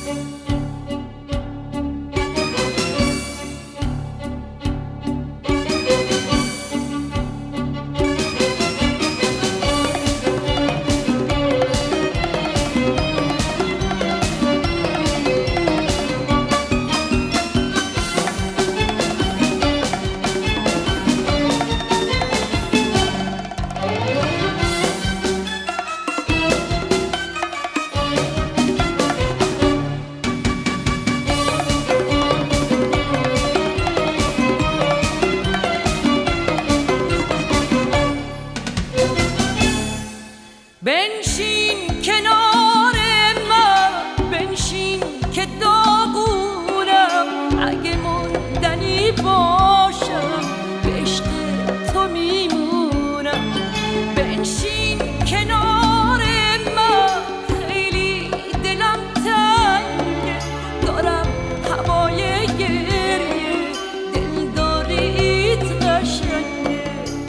بنشین کنار من، بنشین که داغونم، اگه موندنی باشم به عشق تو میمونم. بنشین کنار من، خیلی دلم تنگه، دارم هوای گریه، دلداریت قشنگه.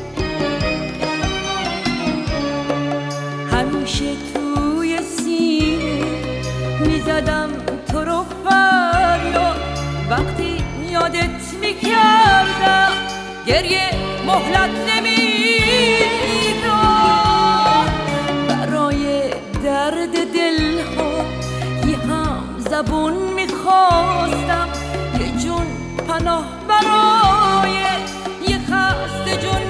همیشه توی سینه میزدم تو رو فریاد، وقتی یادت میکردم گریه مهلت نمیداد. برای درد دلها یه هم زبون میخواستم، یه جون پناه برای یه خسته جون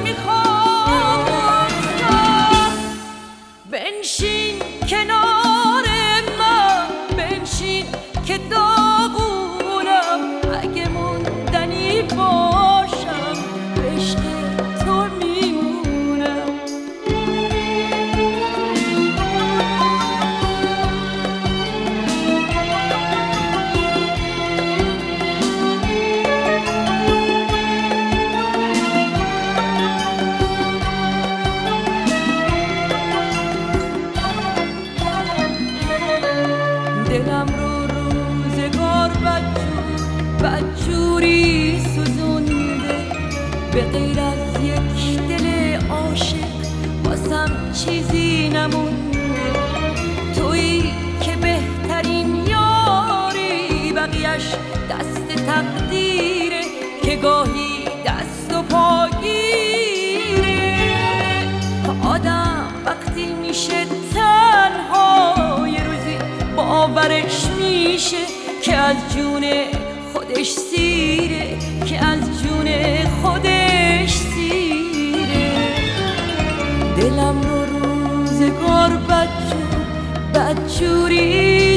میخواستم. بنشین کنار من، بنشین که داغونم، اگه موندنی باشم به عشق تو میمونم. دلم رو روزگار بدجوری سوزونده، به غیر از یک دل عاشق واسم چیزی نمونده. تویی که بهترین یاری، بقیش دست تقدیره که گاهی دست و پاگیره. آدم وقتی میشه تنها یه روزی باورش میشه که از جون خودش سیره، که از جون خودش سیره. دلم رو روزگار بدجوری